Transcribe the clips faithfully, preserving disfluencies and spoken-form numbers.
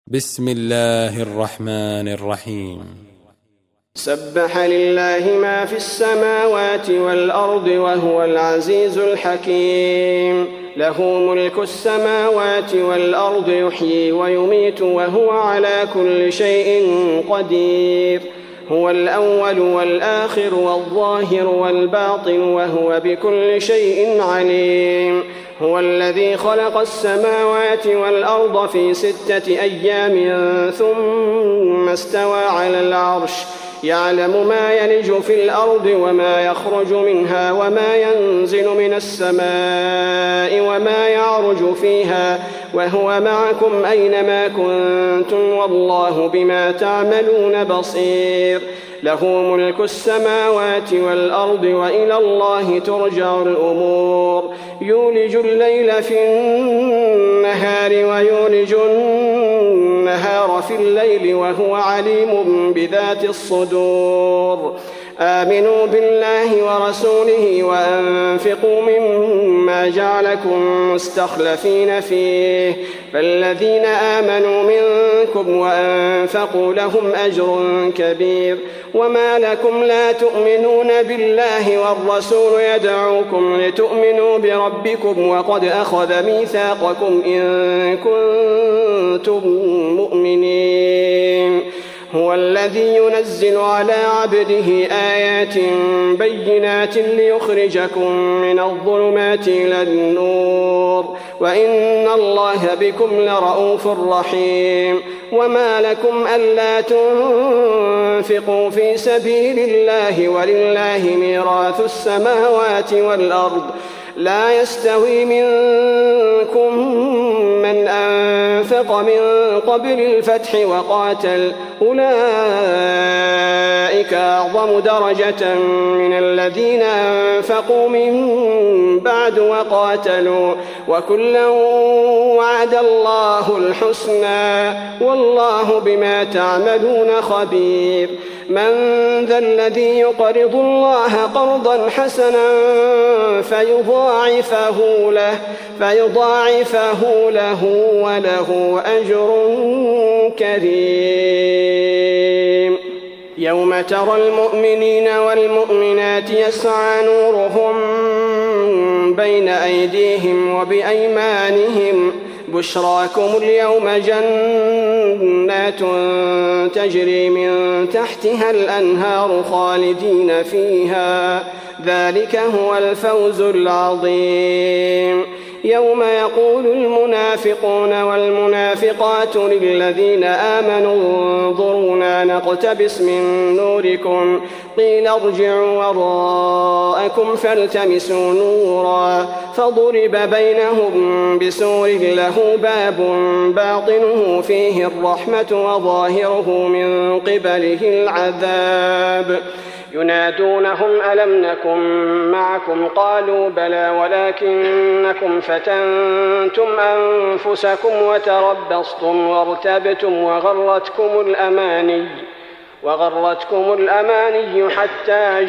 بسم الله الرحمن الرحيم. سبح لله ما في السماوات والأرض وهو العزيز الحكيم. له ملك السماوات والأرض يحيي ويميت وهو على كل شيء قدير. هو الأول والآخر والظاهر والباطن وهو بكل شيء عليم. هو الذي خلق السماوات والأرض في ستة أيام ثم استوى على العرش يعلم ما يلج في الأرض وما يخرج منها وما ينزل من السماء وما يعرج فيها وهو معكم أينما كنتم والله بما تعملون بصير. له ملك السماوات والأرض وإلى الله ترجع الأمور. يولج الليل في النهار ويولج النهار في الليل وهو عليم بذات الصدور. آمنوا بالله ورسوله وأنفقوا مما جعلكم مستخلفين فيه فالذين آمنوا منكم وأنفقوا لهم أجر كبير. وما لكم لا تؤمنون بالله والرسول يدعوكم لتؤمنوا بربكم وقد أخذ ميثاقكم إن كنتم مؤمنين. هو الذي ينزل على عبده آيات بينات ليخرجكم من الظلمات إلى النور وإن الله بكم لرؤوف رحيم. وما لكم ألا تنفقوا في سبيل الله ولله ميراث السماوات والأرض لا يستوي منكم من أنفق من قبل الفتح وقاتل أولئك أعظم درجة من الذين أنفقوا من بعد وقاتلوا وكلا وعد الله الحسنى والله بما تعملون خبير. من ذا الذي يقرض الله قرضا حسنا فيضاعفه له, فيضاعفه له وله أجر كريم. يوم ترى المؤمنين والمؤمنات يسعى نورهم بين أيديهم وبأيمانهم بشراكم اليوم جنات تجري من تحتها الأنهار خالدين فيها ذلك هو الفوز العظيم. يوم يقول المنافقون والمنافقات للذين آمنوا انظرونا نقتبس من نوركم قيل ارجعوا وراءكم فالتمسوا نورا فضرب بينهم بسور له باب باطنه فيه الرحمة وظاهره من قبله العذاب. ينادونهم ألم نكن معكم قالوا بلى ولكنكم فتنتم أنفسكم وتربصتم وارتبتم وغرتكم الأماني وغرتكم الأماني حتى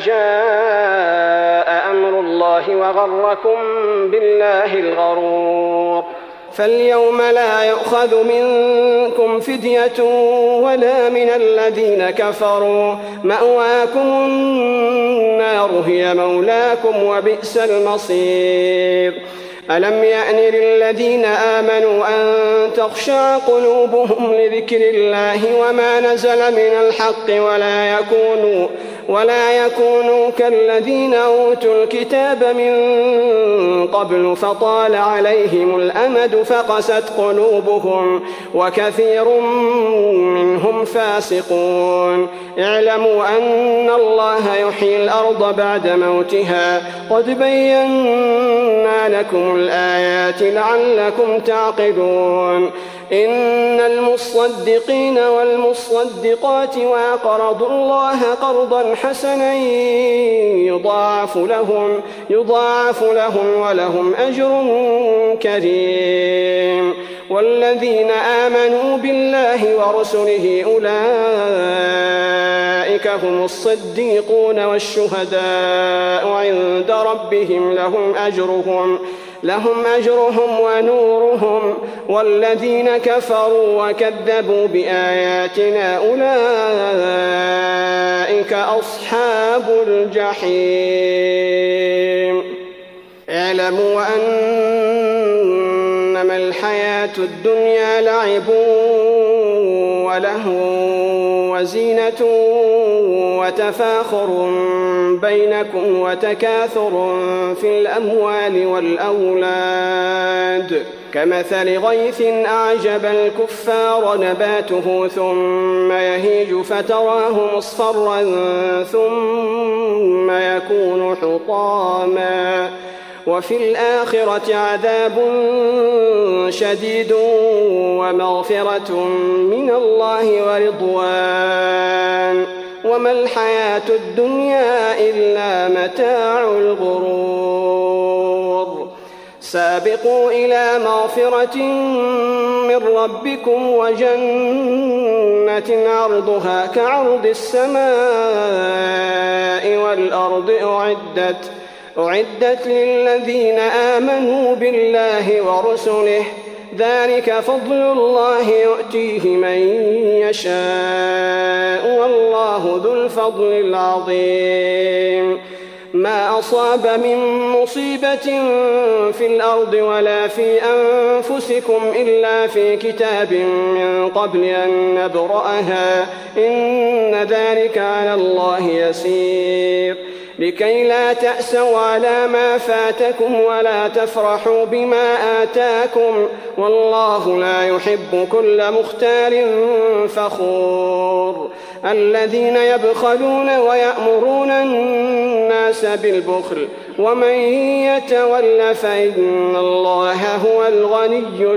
جاء أمر الله وغركم بالله الغرور. فاليوم لا يؤخذ منكم فدية ولا من الذين كفروا مأواكم النار هي مولاكم وبئس المصير. ألم يأن للذين آمنوا أن تخشع قلوبهم لذكر الله وما نزل من الحق ولا يكونوا ولا يكونوا كالذين أوتوا الكتاب من قبل فطال عليهم الأمد فقست قلوبهم وكثير منهم فاسقون. اعلموا أن الله يحيي الأرض بعد موتها قد بينا لكم الآيات لعلكم تعقلون. إن المصدقين والمصدقات وأقرضوا الله قرضا حسنا يضاعف لهم, يضاعف لهم ولهم أجر كريم. والذين آمنوا بالله ورسله أولئك هم الصديقون والشهداء عند ربهم لهم أجرهم لهم أجرهم ونورهم، والذين كفروا وكذبوا بآياتنا أولئك أصحاب الجحيم. اعلموا أنما الحياة الدنيا لعب ولهو وزينة وتفاخر بينكم وتكاثر في الأموال والأولاد كمثل غيث أعجب الكفار نباته ثم يهيج فتراه مصفرا ثم يكون حطاما، وفي الآخرة عذاب شديد ومغفرة من الله ورضوان، وما الحياة الدنيا إلا متاع الغرور. سابقوا إلى مغفرة من ربكم وجنة عرضها كعرض السماء والأرض أعدت أعدت للذين آمنوا بالله ورسله، ذلك فضل الله يؤتيه من يشاء والله ذو الفضل العظيم. ما أصاب من مصيبة في الأرض ولا في أنفسكم إلا في كتاب من قبل أن نبرأها، إن ذلك على الله يسير. لكي لا تأسوا على ما فاتكم ولا تفرحوا بما آتاكم، والله لا يحب كل مختال فخور. الذين يبخلون ويأمرون الناس بالبخل، ومن يتول فإن الله هو الغني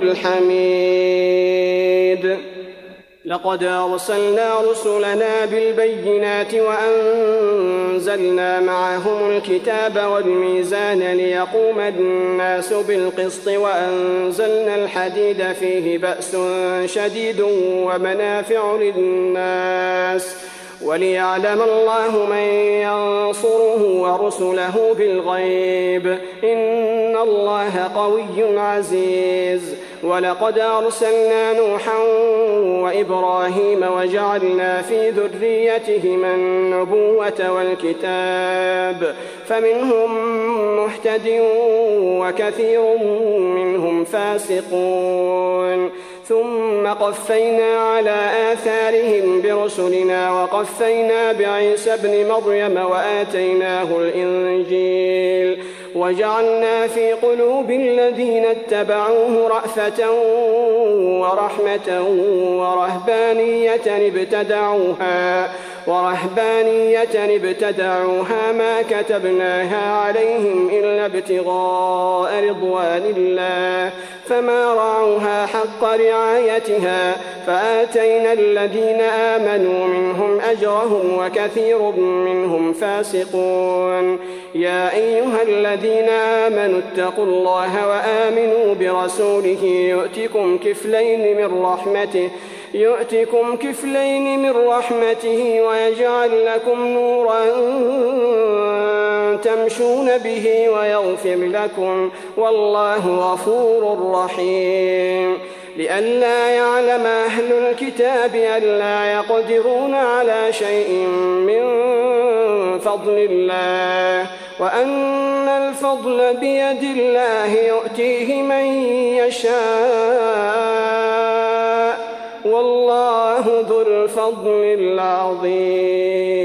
الحميد. لقد أرسلنا رسلنا بالبينات وأنزلنا معهم الكتاب والميزان ليقوم الناس بالقسط، وأنزلنا الحديد فيه بأس شديد ومنافع للناس، وليعلم الله من ينصره ورسله بالغيب، إن الله قوي عزيز. ولقد أرسلنا نوحا وإبراهيم وجعلنا في ذريتهما النبوة والكتاب، فمنهم مهتد وكثير منهم فاسقون. ثم قفينا على آثارهم برسلنا وقفينا بعيسى ابن مريم وآتيناه الإنجيل، وجعلنا في قلوب الذين اتبعوه رأفة ورحمة ورهبانية ابتدعوها ورهبانية ابتدعوها ما كتبناها عليهم إلا ابتغاء رضوان الله، فما رعوها حق رعايتها، فآتينا الذين آمنوا منهم أجرهم وكثير منهم فاسقون. يا أيها الذين آمنوا اتقوا الله وآمنوا برسوله يؤتكم كفلين من رحمته يؤتكم كفلين من رحمته ويجعل لكم نورا تمشون به ويغفر لكم، والله غفور رحيم. لئلا يعلم أهل الكتاب ألا يقدرون على شيء من فضل الله، وأن الفضل بيد الله يؤتيه من يشاء، والله ذو الفضل العظيم.